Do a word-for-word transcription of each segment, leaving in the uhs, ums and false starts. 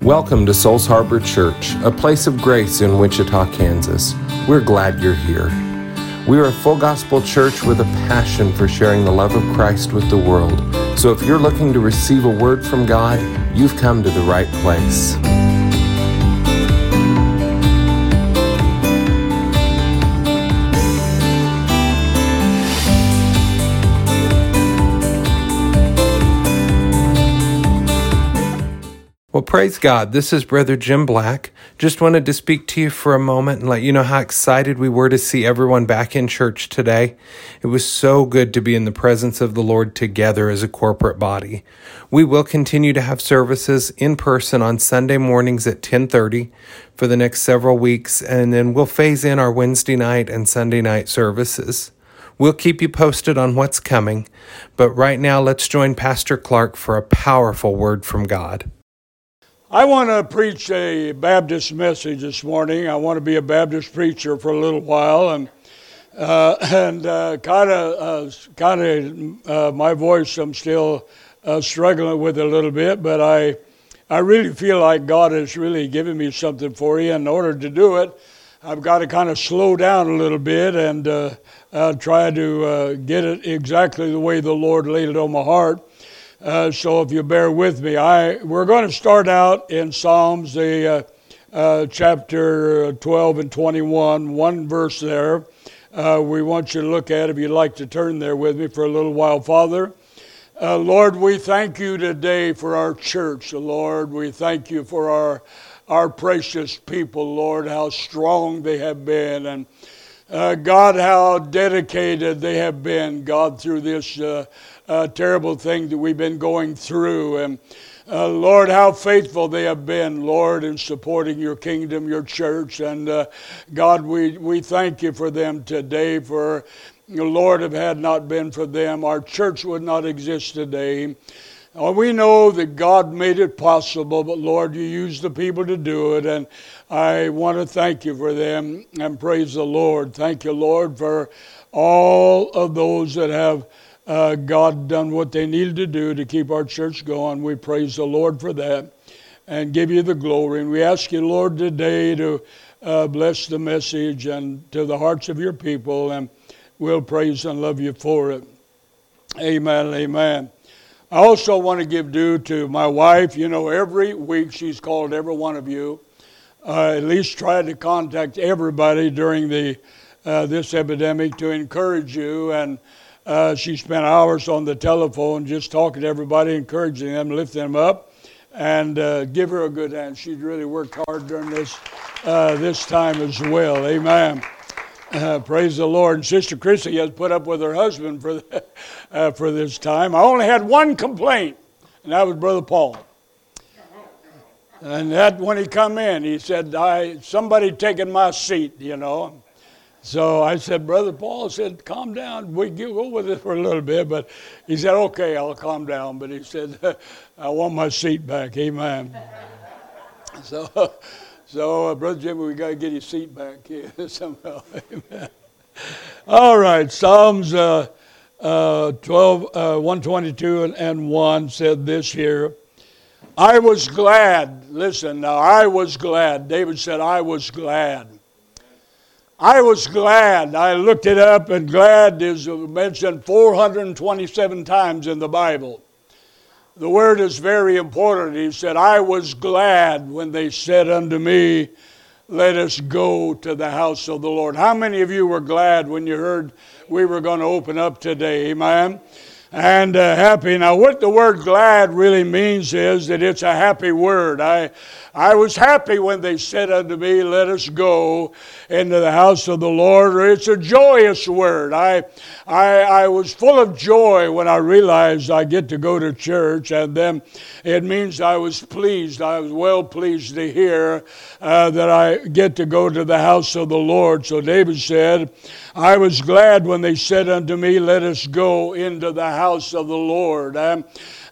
Welcome to Souls Harbor Church, a place of grace in Wichita, Kansas. We're glad you're here. We are a full gospel church with a passion for sharing the love of Christ with the world. So if you're looking to receive a word from God, you've come to the right place. Well, praise God. This is Brother Jim Black. Just wanted to speak to you for a moment and let you know how excited we were to see everyone back in church today. It was so good to be in the presence of the Lord together as a corporate body. We will continue to have services in person on Sunday mornings at ten thirty for the next several weeks, and then we'll phase in our Wednesday night and Sunday night services. We'll keep you posted on what's coming, but right now let's join Pastor Clark for a powerful word from God. I want to preach a Baptist message this morning. I want to be a Baptist preacher for a little while, and uh, and kind of, uh, kind of, uh, my voice I'm still uh, struggling with a little bit, but I, I really feel like God has really given me something for you. In order to do it, I've got to kind of slow down a little bit and uh, uh, try to uh, get it exactly the way the Lord laid it on my heart. Uh, so if you bear with me, I we're going to start out in Psalms, the uh, uh, chapter twelve and twenty-one, one verse there. Uh, we want you to look at, if you'd like to turn there with me for a little while. Father, uh, Lord, we thank you today for our church. Lord, we thank you for our our precious people, Lord, how strong they have been, and uh, God, how dedicated they have been, God, through this uh, Uh, terrible thing that we've been going through. And uh, Lord, how faithful they have been, Lord, in supporting your kingdom, your church. And uh, God, we, we thank you for them today. For, Lord, if it had not been for them, our church would not exist today. Uh, we know that God made it possible, but Lord, you used the people to do it. And I want to thank you for them and praise the Lord. Thank you, Lord, for all of those that have Uh, God done what they needed to do to keep our church going. We praise the Lord for that and give you the glory. And we ask you, Lord, today to uh, bless the message and to the hearts of your people, and we'll praise and love you for it. Amen, amen. I also want to give due to my wife. You know, every week she's called every one of you, uh, at least tried to contact everybody during the uh, this epidemic to encourage you. And Uh, she spent hours on the telephone just talking to everybody, encouraging them, lifting them up, and uh, give her a good hand. She's really worked hard during this uh, this time as well. Amen. Uh, praise the Lord. And Sister Chrissy has put up with her husband for the, uh, for this time. I only had one complaint, and that was Brother Paul. And that when he come in, he said, "I somebody taking my seat," you know. So I said, Brother Paul said, calm down. We go with it for a little bit. But he said, okay, I'll calm down. But he said, I want my seat back. Amen. so, so uh, Brother Jimmy, we got to get your seat back here somehow. Amen. All right. Psalms uh, uh, twelve, uh, one twenty-two and, and one said this here. I was glad. Listen now, I was glad. David said, I was glad. I was glad. I looked it up, and glad is mentioned four hundred twenty-seven times in the Bible. The word is very important. He said, I was glad when they said unto me, let us go to the house of the Lord. How many of you were glad when you heard we were going to open up today? Amen. And uh, happy. Now, what the word glad really means is that it's a happy word. I I was happy when they said unto me, let us go into the house of the Lord. Or it's a joyous word. I, I, I was full of joy when I realized I get to go to church. And then it means I was pleased. I was well pleased to hear uh, that I get to go to the house of the Lord. So David said, I was glad when they said unto me, let us go into the house of the Lord. Um,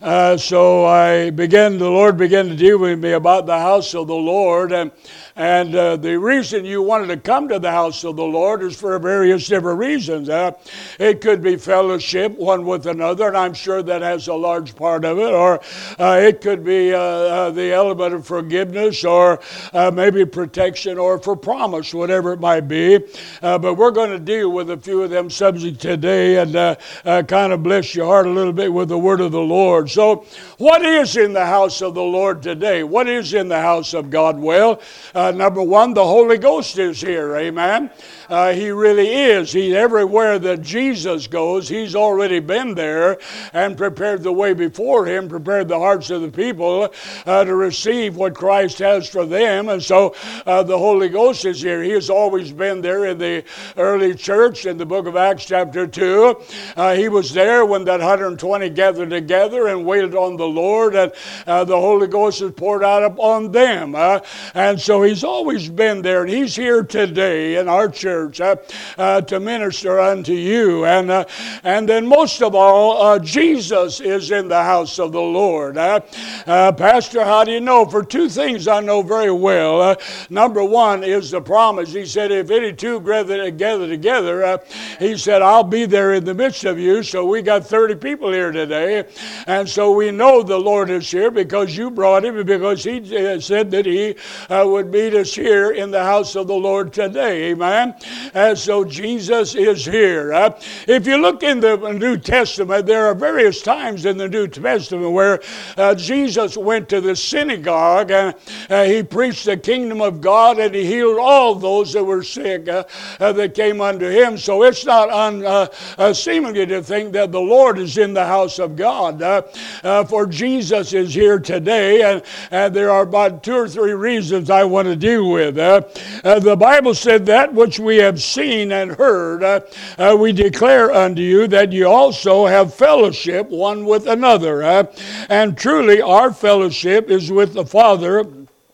uh, so I began, the Lord began to deal with me about the house of the Lord. And And uh, the reason you wanted to come to the house of the Lord is for various different reasons. Uh, it could be fellowship one with another, and I'm sure that has a large part of it. Or uh, it could be uh, uh, the element of forgiveness, or uh, maybe protection, or for promise, whatever it might be. Uh, but we're going to deal with a few of them subjects today, and uh, uh, kind of bless your heart a little bit with the word of the Lord. So what is in the house of the Lord today? What is in the house of God? Well, uh, number one, the Holy Ghost is here. Amen. Uh, he really is. He everywhere that Jesus goes, he's already been there and prepared the way before him, prepared the hearts of the people uh, to receive what Christ has for them. And so uh, the Holy Ghost is here. He has always been there in the early church in the book of Acts chapter two. Uh, he was there when that one hundred twenty gathered together and waited on the Lord, and uh, the Holy Ghost was poured out upon them. Uh, and so he's always been there, and he's here today in our church uh, uh, to minister unto you. And uh, and then most of all, uh, Jesus is in the house of the Lord. Uh, uh, Pastor, how do you know? For two things I know very well. Uh, number one is the promise. He said, if any two gather together, together uh, he said, I'll be there in the midst of you. So we got thirty people here today. And so we know the Lord is here because you brought him, and because he uh, said that he uh, would meet us here in the house of the Lord today. Amen. And so Jesus is here. Uh, if you look in the New Testament, there are various times in the New Testament where uh, Jesus went to the synagogue and uh, he preached the kingdom of God, and he healed all those that were sick uh, uh, that came unto him. So it's not unseemly uh, uh, to think that the Lord is in the house of God. Uh, uh, for Jesus is here today, and, and there are about two or three reasons I want to deal with. Uh, uh, the Bible said, that which we have seen and heard, uh, uh, we declare unto you, that you also have fellowship one with another. Uh, and truly our fellowship is with the Father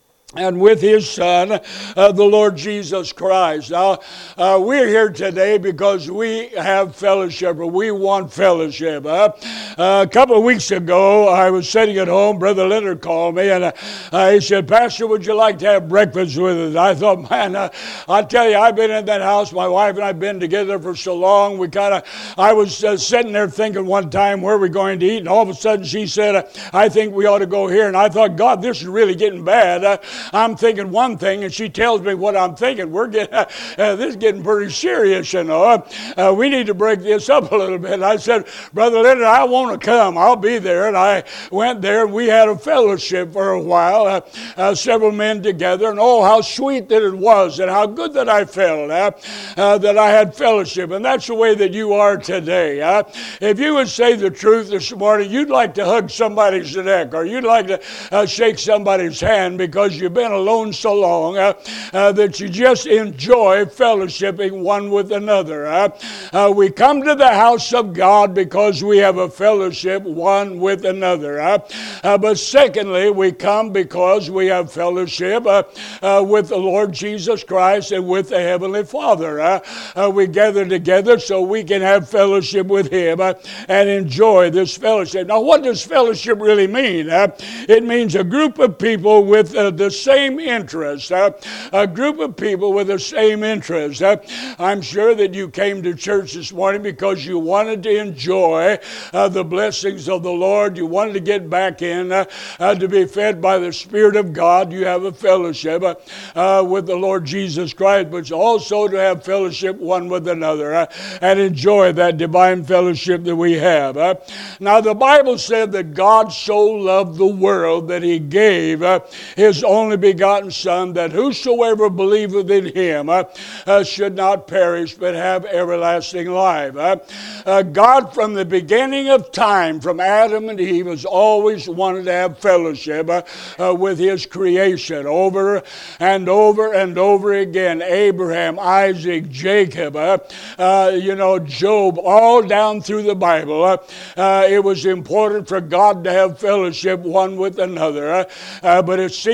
and with his Son, uh, the Lord Jesus Christ. Now, uh, we're here today because we have fellowship, or we want fellowship. Uh, uh, a couple of weeks ago, I was sitting at home. Brother Leonard called me, and uh, he said, Pastor, would you like to have breakfast with us? I thought, man, uh, I tell you, I've been in that house. My wife and I have been together for so long. We kind of, I was uh, sitting there thinking one time, where are we going to eat? And all of a sudden, she said, uh, I think we ought to go here. And I thought, God, this is really getting bad. Uh, I'm thinking one thing, and she tells me what I'm thinking. We're getting, uh, this is getting pretty serious, you know. Uh, we need to break this up a little bit. I said, Brother Leonard, I want to come. I'll be there. And I went there, and we had a fellowship for a while, uh, uh, several men together, and oh, how sweet that it was, and how good that I felt uh, uh, that I had fellowship. And that's the way that you are today. Uh. If you would say the truth this morning, you'd like to hug somebody's neck, or you'd like to uh, shake somebody's hand because you've been alone so long uh, uh, that you just enjoy fellowshipping one with another. Uh, uh, we come to the house of God because we have a fellowship one with another. Uh, uh, but secondly, we come because we have fellowship uh, uh, with the Lord Jesus Christ and with the Heavenly Father. Uh, uh, we gather together so we can have fellowship with him uh, and enjoy this fellowship. Now, what does fellowship really mean? Uh, it means a group of people with uh, the same interest, uh, a group of people with the same interest. Uh, I'm sure that you came to church this morning because you wanted to enjoy uh, the blessings of the Lord. You wanted to get back in, uh, uh, to be fed by the Spirit of God. You have a fellowship uh, uh, with the Lord Jesus Christ, but also to have fellowship one with another uh, and enjoy that divine fellowship that we have. Uh. Now, the Bible said that God so loved the world that he gave uh, his only begotten Son, that whosoever believeth in him uh, uh, should not perish but have everlasting life. Uh, uh, God, from the beginning of time, from Adam and Eve, has always wanted to have fellowship uh, uh, with his creation over and over and over again. Abraham, Isaac, Jacob, uh, uh, you know, Job, all down through the Bible. Uh, uh, it was important for God to have fellowship one with another. Uh, uh, but it seemed like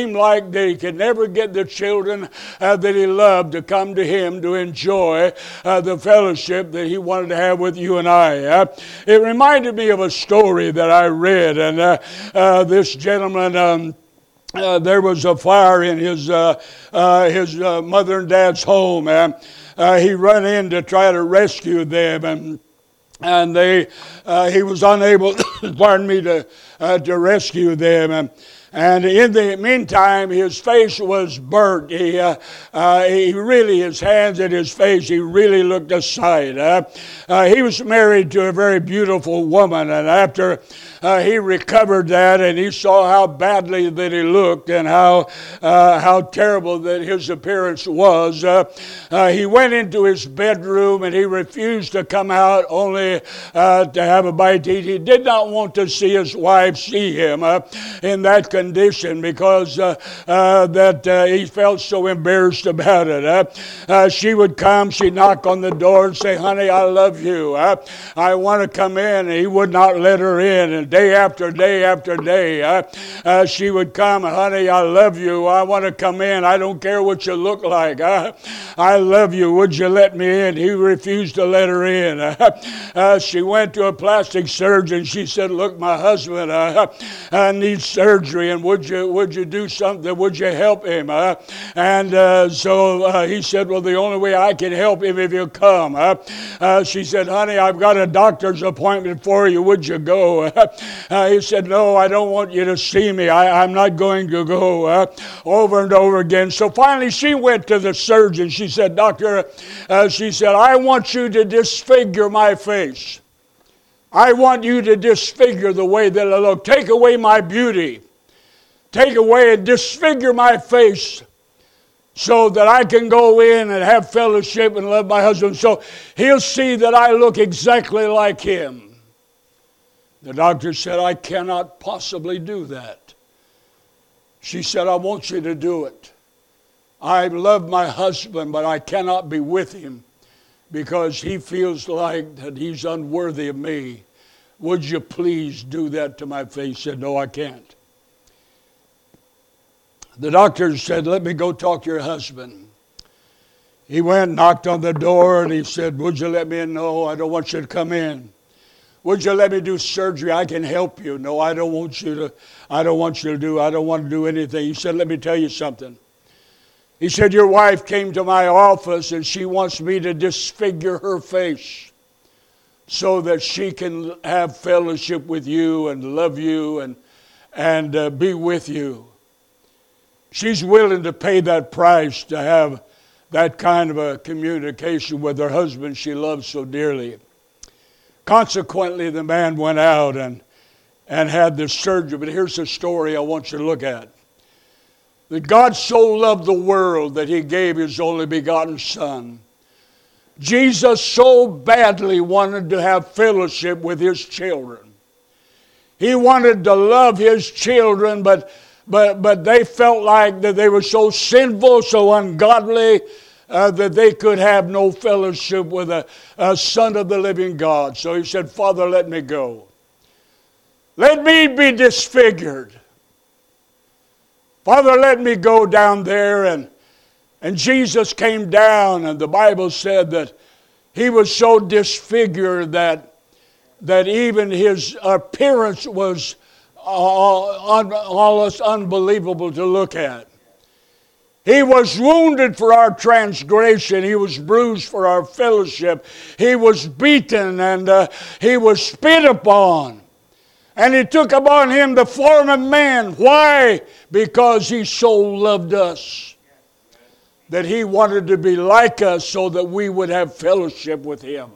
like that he could never get the children uh, that he loved to come to him to enjoy uh, the fellowship that he wanted to have with you and I. Uh, it reminded me of a story that I read, and uh, uh, this gentleman, um, uh, there was a fire in his uh, uh, his uh, mother and dad's home, and uh, he ran in to try to rescue them, and and they uh, he was unable, pardon me, to uh, to rescue them, and. And in the meantime, his face was burnt. He, uh, uh, he really, his hands and his face, he really looked a sight. Uh, uh, he was married to a very beautiful woman, and after uh, he recovered that, and he saw how badly that he looked, and how uh, how terrible that his appearance was, uh, uh, he went into his bedroom and he refused to come out, only uh, to have a bite to eat. He did not want to see his wife see him uh, in that condition. Condition because uh, uh, that uh, he felt so embarrassed about it. Uh, uh, she would come, she'd knock on the door and say, "Honey, I love you. Uh, I want to come in." And he would not let her in. And day after day after day, uh, uh, she would come, "Honey, I love you. I want to come in. I don't care what you look like. Uh, I love you. Would you let me in?" He refused to let her in. Uh, uh, she went to a plastic surgeon. She said, "Look, my husband uh, uh, needs surgery. And would you would you do something? Would you help him?" Uh, and uh, so uh, he said, "Well, the only way I can help him if you come." Uh, uh, she said, "Honey, I've got a doctor's appointment for you. Would you go?" Uh, he said, "No, I don't want you to see me. I, I'm not going to go." Uh, over and over again. So finally, she went to the surgeon. She said, "Doctor," uh, she said, "I want you to disfigure my face. I want you to disfigure the way that I look. Take away my beauty. Take away and disfigure my face so that I can go in and have fellowship and love my husband. So he'll see that I look exactly like him." The doctor said, "I cannot possibly do that." She said, "I want you to do it. I love my husband, but I cannot be with him because he feels like that he's unworthy of me. Would you please do that to my face?" He said, "No, I can't." The doctor said, "Let me go talk to your husband." He went, knocked on the door, and he said, "Would you let me in?" "No, I don't want you to come in." "Would you let me do surgery? I can help you." "No, I don't want you to. I don't want you to do. I don't want to do anything." He said, "Let me tell you something." He said, "Your wife came to my office and she wants me to disfigure her face so that she can have fellowship with you and love you and and uh, be with you. She's willing to pay that price to have that kind of a communication with her husband she loves so dearly." Consequently, the man went out and, and had this surgery. But here's the story I want you to look at. That God so loved the world that he gave his only begotten Son. Jesus so badly wanted to have fellowship with his children. He wanted to love his children, but But but they felt like that they were so sinful, so ungodly, uh, that they could have no fellowship with a, a Son of the living God. So he said, "Father, let me go. Let me be disfigured. Father, let me go down there." And, and Jesus came down, and the Bible said that he was so disfigured that, that even his appearance was almost unbelievable to look at. He was wounded for our transgression. He was bruised for our fellowship. He was beaten and uh, he was spit upon. And he took upon him the form of man. Why? Because he so loved us that he wanted to be like us so that we would have fellowship with him.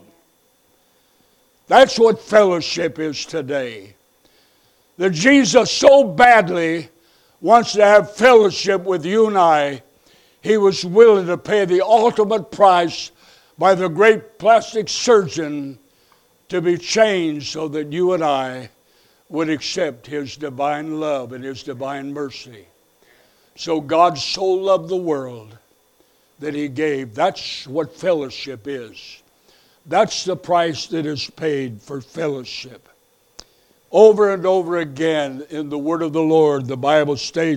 That's what fellowship is today. That Jesus so badly wants to have fellowship with you and I, he was willing to pay the ultimate price by the great plastic surgeon to be changed so that you and I would accept his divine love and his divine mercy. So God so loved the world that he gave. That's what fellowship is. That's the price that is paid for fellowship. Over and over again in the word of the Lord, the Bible states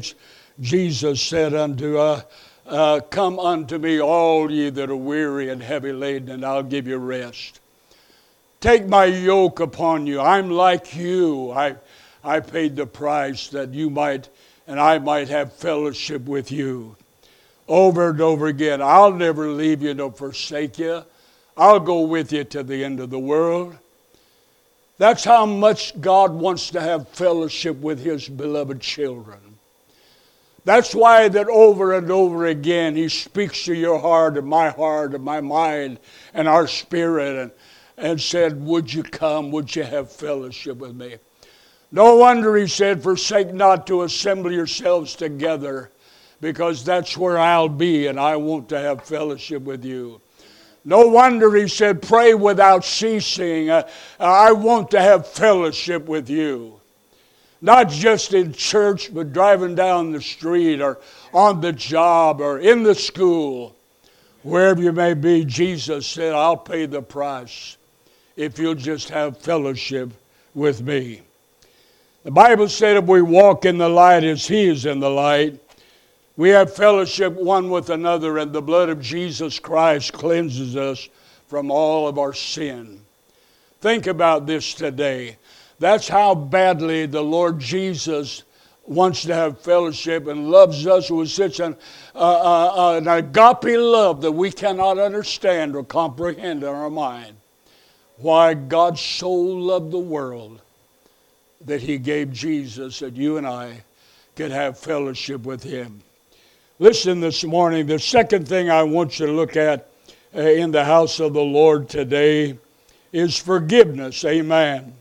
Jesus said unto us, uh, come unto me all ye that are weary and heavy laden, and I'll give you rest. Take my yoke upon you. I'm like you. I, I paid the price that you might and I might have fellowship with you. Over and over again, I'll never leave you nor forsake you. I'll go with you to the end of the world. That's how much God wants to have fellowship with His beloved children. That's why that over and over again He speaks to your heart and my heart and my mind and our spirit and, and said, would you come? Would you have fellowship with me? No wonder He said, forsake not to assemble yourselves together, because that's where I'll be and I want to have fellowship with you. No wonder He said, pray without ceasing. Uh, I want to have fellowship with you. Not just in church, but driving down the street or on the job or in the school. Wherever you may be, Jesus said, I'll pay the price if you'll just have fellowship with me. The Bible said if we walk in the light as He is in the light, we have fellowship one with another, and the blood of Jesus Christ cleanses us from all of our sin. Think about this today. That's how badly the Lord Jesus wants to have fellowship and loves us with such an, uh, uh, an agape love that we cannot understand or comprehend in our mind. Why God so loved the world that He gave Jesus that you and I could have fellowship with Him. Listen this morning, the second thing I want you to look at uh, in the house of the Lord today is forgiveness. Amen.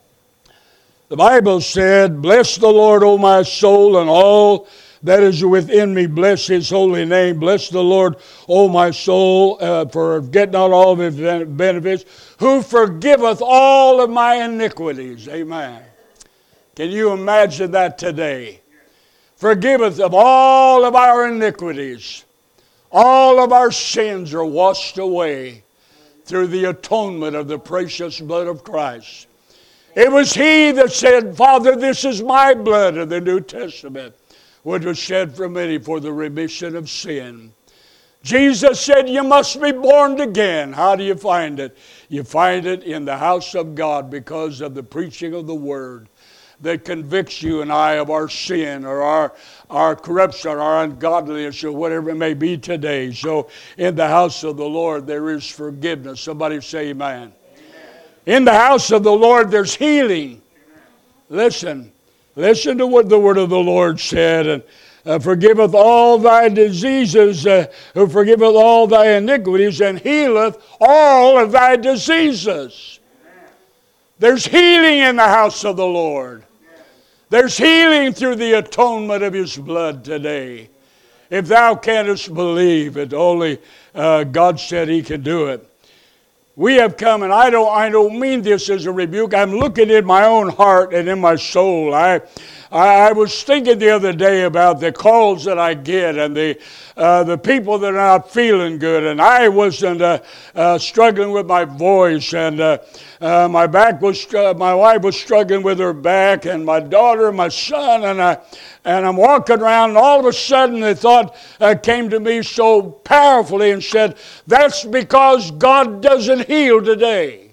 The Bible said, bless the Lord, O my soul, and all that is within me, bless His holy name. Bless the Lord, O my soul, uh, forget not all of His benefits, who forgiveth all of my iniquities. Amen. Can you imagine that today? Forgiveth of all of our iniquities. All of our sins are washed away through the atonement of the precious blood of Christ. It was He that said, Father, this is my blood of the New Testament, which was shed for many for the remission of sin. Jesus said, you must be born again. How do you find it? You find it in the house of God because of the preaching of the Word that convicts you and I of our sin or our, our corruption, our ungodliness, or whatever it may be today. So in the house of the Lord there is forgiveness. Somebody say amen. In the house of the Lord, there's healing. Listen. Listen to what the word of the Lord said. And uh, forgiveth all thy diseases, uh, who forgiveth all thy iniquities, and healeth all of thy diseases. There's healing in the house of the Lord. There's healing through the atonement of His blood today. If thou canst believe it, only uh, God said He can do it. We have come, and I don't, I don't mean this as a rebuke. I'm looking in my own heart and in my soul. I, I, I was thinking the other day about the calls that I get and the, uh, the people that are not feeling good. And I wasn't uh, uh, struggling with my voice, and uh, uh, my back was, uh, my wife was struggling with her back, and my daughter, my son, and I, and I'm walking around, and all of a sudden the thought uh, came to me so powerfully and said, that's because God doesn't heal today.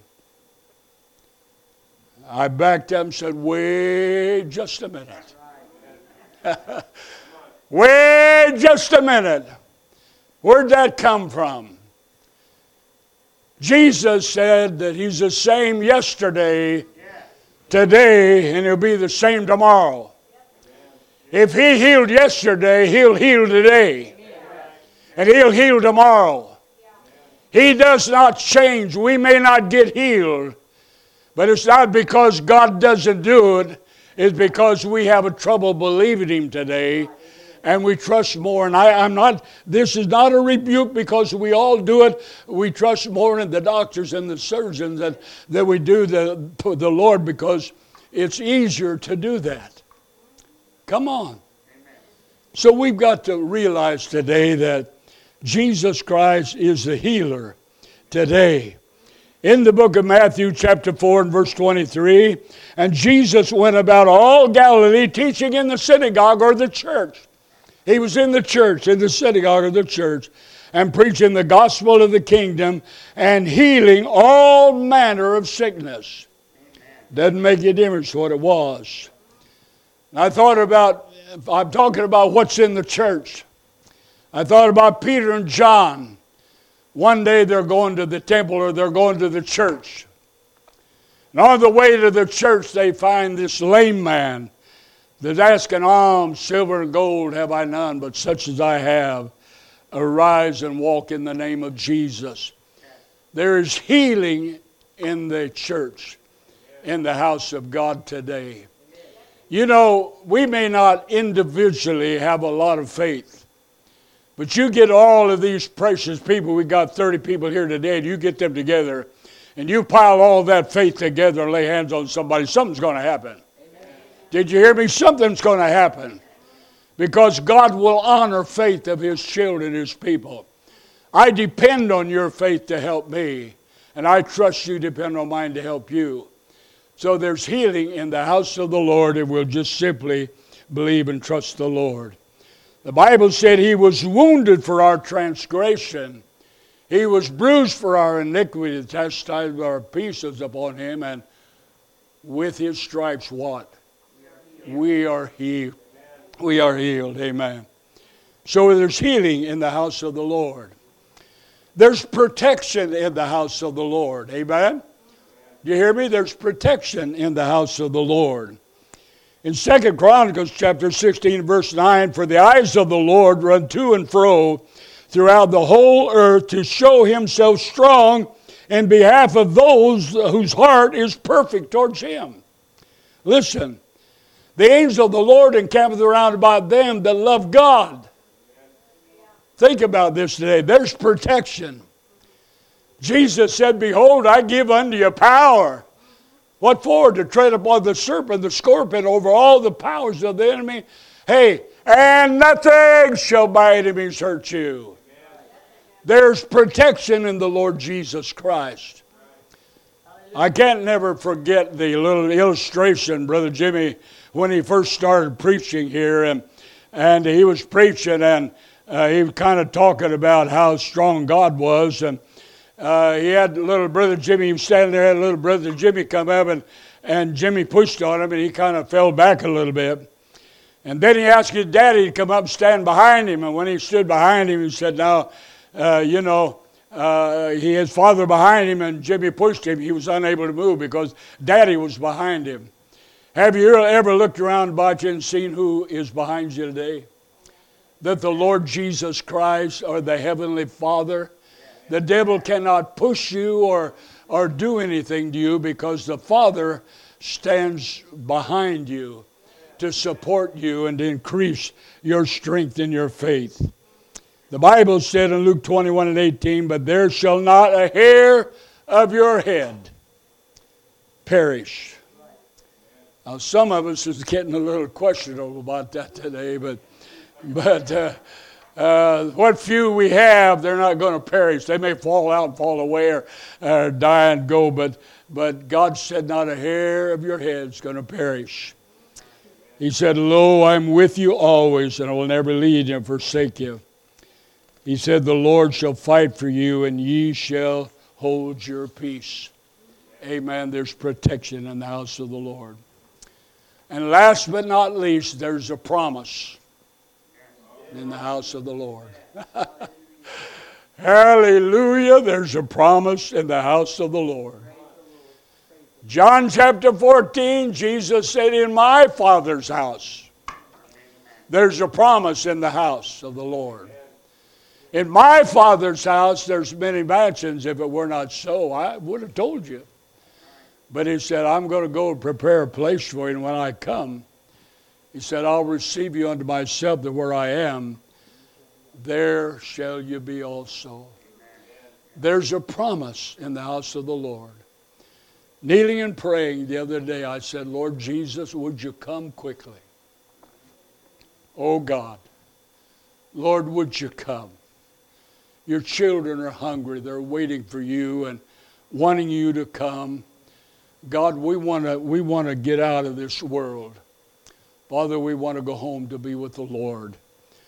I backed up and said, wait just a minute. Wait just a minute. Where'd that come from? Jesus said that He's the same yesterday, today, and He'll be the same tomorrow. If He healed yesterday, He'll heal today. And He'll heal tomorrow. He does not change. We may not get healed, but it's not because God doesn't do it. It's because we have a trouble believing Him today, and we trust more. And I, I'm not, this is not a rebuke, because we all do it. We trust more in the doctors and the surgeons than, than we do the, the Lord, because it's easier to do that. Come on. So we've got to realize today that Jesus Christ is the healer today. In the book of Matthew chapter four and verse twenty-three, and Jesus went about all Galilee teaching in the synagogue or the church. He was in the church, in the synagogue of the church, and preaching the gospel of the kingdom and healing all manner of sickness. Doesn't make any difference what it was. And I thought about, I'm talking about what's in the church. I thought about Peter and John. One day they're going to the temple or they're going to the church. And on the way to the church they find this lame man that's asking alms, silver and gold have I none, but such as I have. Arise and walk in the name of Jesus. There is healing in the church, in the house of God today. You know, we may not individually have a lot of faith, but you get all of these precious people. We got thirty people here today, and you get them together, and you pile all that faith together and lay hands on somebody, something's going to happen. Amen. Did you hear me? Something's going to happen. Because God will honor faith of His children, His people. I depend on your faith to help me. And I trust you depend on mine to help you. So there's healing in the house of the Lord if we'll just simply believe and trust the Lord. The Bible said He was wounded for our transgression. He was bruised for our iniquity. The chastisement of our peace is upon Him. And with His stripes what? We are healed. We are healed, amen. So there's healing in the house of the Lord. There's protection in the house of the Lord, amen. Do you hear me? There's protection in the house of the Lord. In Second Chronicles chapter sixteen, verse nine, for the eyes of the Lord run to and fro throughout the whole earth to show Himself strong in behalf of those whose heart is perfect towards Him. Listen. The angel of the Lord encampeth around about them that love God. Think about this today. There's protection. Jesus said, behold, I give unto you power. What for? To tread upon the serpent, the scorpion, over all the powers of the enemy. Hey, and nothing shall by enemies hurt you. There's protection in the Lord Jesus Christ. I can't never forget the little illustration, Brother Jimmy, when he first started preaching here, and and he was preaching, and uh, he was kind of talking about how strong God was, and uh, he had little Brother Jimmy, he was standing there, had little Brother Jimmy come up, and, and Jimmy pushed on him, and he kind of fell back a little bit. And then he asked his daddy to come up and stand behind him, and when he stood behind him, he said, now, uh, you know, uh, he his father behind him, and Jimmy pushed him. He was unable to move because Daddy was behind him. Have you ever looked around about you and seen who is behind you today? That the Lord Jesus Christ or the Heavenly Father. The devil cannot push you or, or do anything to you because the Father stands behind you to support you and to increase your strength in your faith. The Bible said in Luke twenty-one and eighteen, but there shall not a hair of your head perish. Now, some of us is getting a little questionable about that today, but but uh, uh, what few we have, they're not going to perish. They may fall out and fall away or uh, die and go, but but God said not a hair of your head is going to perish. He said, lo, I'm with you always, and I will never leave you and forsake you. He said, the Lord shall fight for you, and ye shall hold your peace. Amen. There's protection in the house of the Lord. And last but not least, there's a promise in the house of the Lord. Hallelujah. There's a promise in the house of the Lord. John chapter fourteen, Jesus said, in my Father's house, there's a promise in the house of the Lord. In my Father's house, there's many mansions. If it were not so, I would have told you. But he said, I'm going to go and prepare a place for you, and when I come, he said, I'll receive you unto myself, that where I am, there shall you be also. There's a promise in the house of the Lord. Kneeling and praying the other day, I said, Lord Jesus, would you come quickly? Oh God, Lord, would you come? Your children are hungry. They're waiting for you and wanting you to come. God, we want to we want to get out of this world. Father, we want to go home to be with the Lord.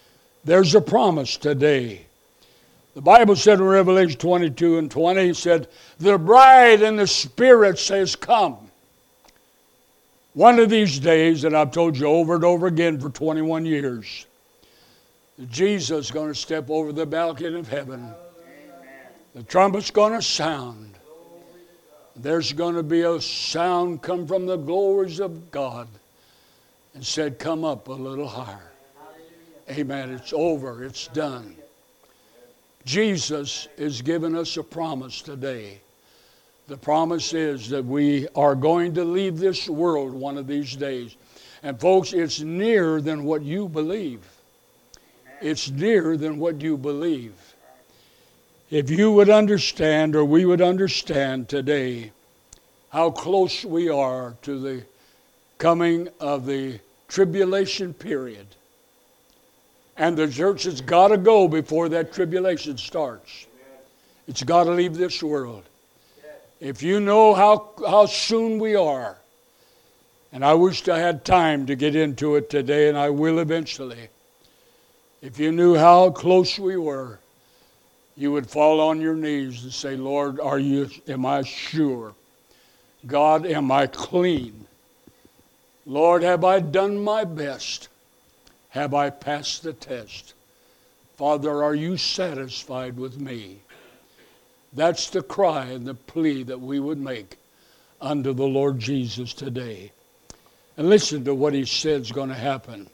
There's a promise today. The Bible said in Revelation twenty-two and twenty, it said, the bride and the Spirit says, come. One of these days, and I've told you over and over again for twenty-one years, Jesus is going to step over the balcony of heaven. The trumpet's going to sound. There's going to be a sound come from the glories of God and said, come up a little higher. Amen. It's over. It's done. Jesus is giving us a promise today. The promise is that we are going to leave this world one of these days. And folks, it's nearer than what you believe. It's nearer than what you believe. If you would understand, or we would understand today, how close we are to the coming of the tribulation period. And the church has got to go before that tribulation starts. It's got to leave this world. If you know how, how soon we are, and I wished I had time to get into it today, and I will eventually. If you knew how close we were, you would fall on your knees and say, Lord, are you, am I sure? God, am I clean? Lord, have I done my best? Have I passed the test? Father, are you satisfied with me? That's the cry and the plea that we would make unto the Lord Jesus today. And listen to what he said is going to happen.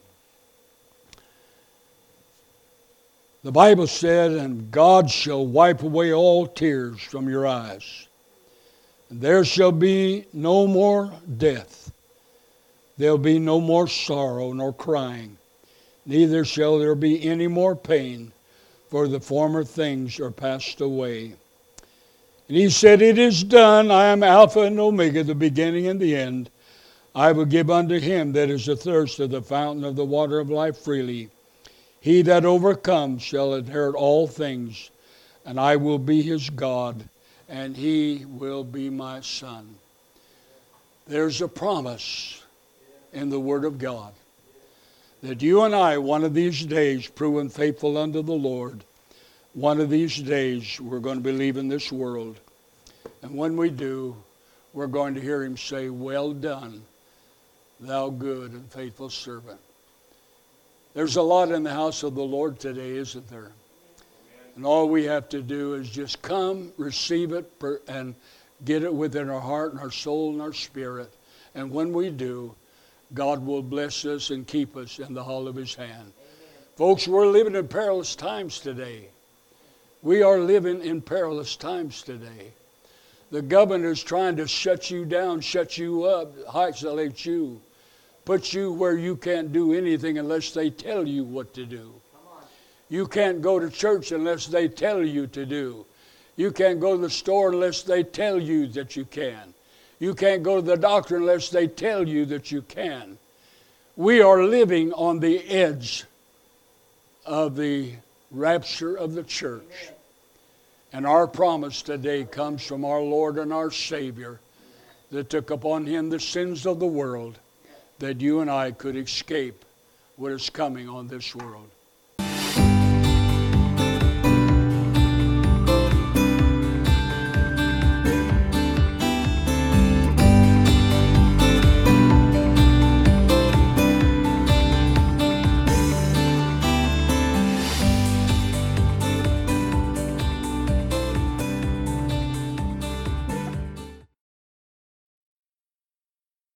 The Bible said, and God shall wipe away all tears from your eyes. And there shall be no more death. There'll be no more sorrow nor crying. Neither shall there be any more pain, for the former things are passed away. And he said, it is done. I am Alpha and Omega, the beginning and the end. I will give unto him that is athirst of the fountain of the water of life freely. He that overcomes shall inherit all things, and I will be his God, and he will be my son. There's a promise in the Word of God that you and I, one of these days, proven faithful unto the Lord, one of these days we're going to be leaving this world. And when we do, we're going to hear him say, well done, thou good and faithful servant. There's a lot in the house of the Lord today, isn't there? And all we have to do is just come, receive it, and get it within our heart and our soul and our spirit. And when we do, God will bless us and keep us in the hollow of his hand. Amen. Folks, we're living in perilous times today. We are living in perilous times today. The governor's trying to shut you down, shut you up, isolate you, put you where you can't do anything unless they tell you what to do. You can't go to church unless they tell you to do. You can't go to the store unless they tell you that you can. You can't go to the doctor unless they tell you that you can. We are living on the edge of the rapture of the church. And our promise today comes from our Lord and our Savior that took upon him the sins of the world that you and I could escape what is coming on this world.